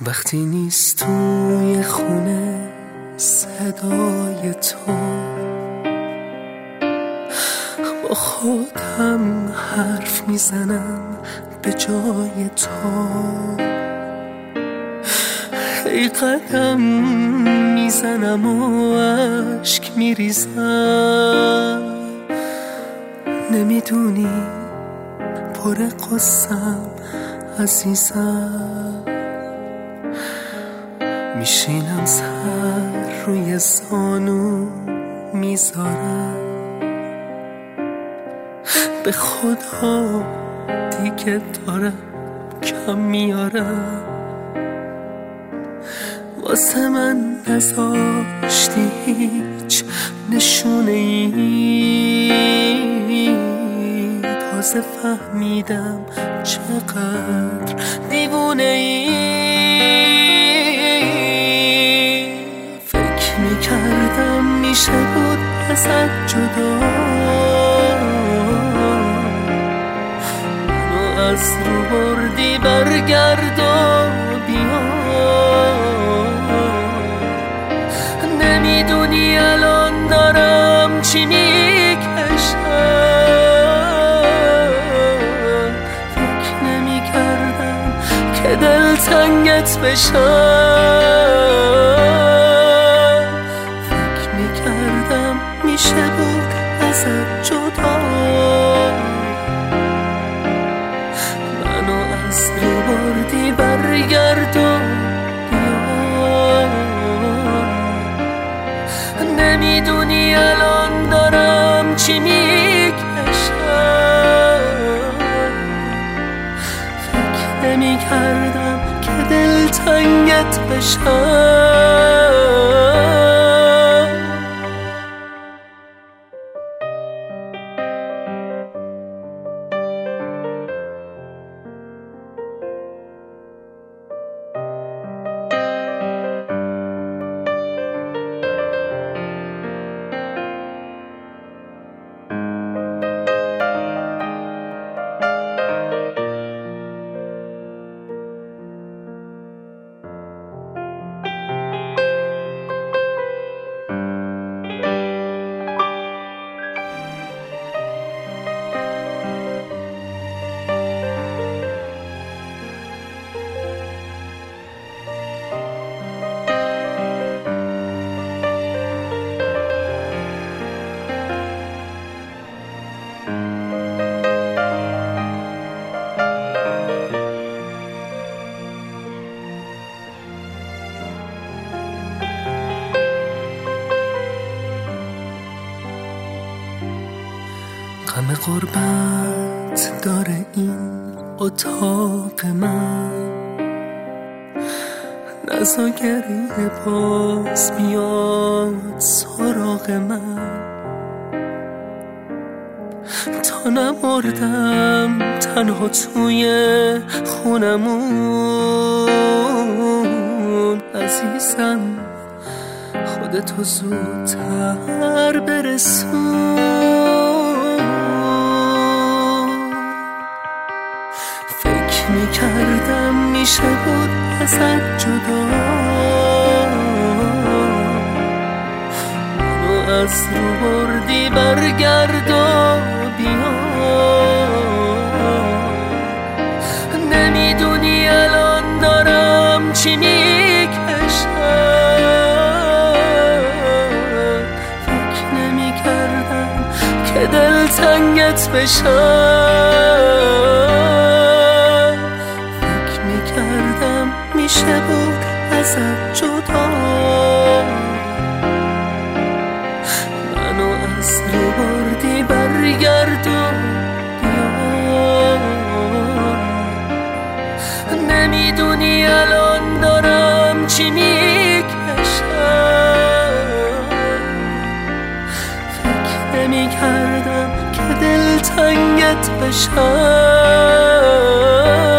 وقتی نیست توی خونه صدای تو، با خودم حرف میزنم به جای تو. ای قدم میزنم و عشق میریزم، نمیدونی پر قصم عزیزم. میشینم سر روی زانو میذارم، به خدا دیگه دارم کم میارم. واسه من نذاشتی هیچ نشونه ای، تازه فهمیدم چقدر دیوونه ای. فکر میکردم میشه بود ازت جدا، منو از رو بردی برگرد و بیا. نمیدونی الان دارم چی میکشم، فکر نمیکردم که دلتنگت بشم. فکر میکردم میشه بود ازت جدا، منو از رو بردی برگرد و نمیدونی الان دارم چی میکشم، فکر نمیکردم که دلتنگت بشم. غم غربت داره این اتاق من، نزا گریه باز بیاد سراغ من. تا نمردم تنها توی خونمون، عزیزم خودتو زودتر برسون. فکر میکردم میشه بود ازت جدا، منو از رو بردی برگرد و بیا. نمیدونی الان دارم چی میکشم، فکر نمیکردم که دلتنگت بشم. فکر میکردم میشه بود ازت جدا، منو از رو بردی برگرد و بیا. نمیدونی الان دارم چی میکشم، فکر نمیکردم که دلتنگت بشم.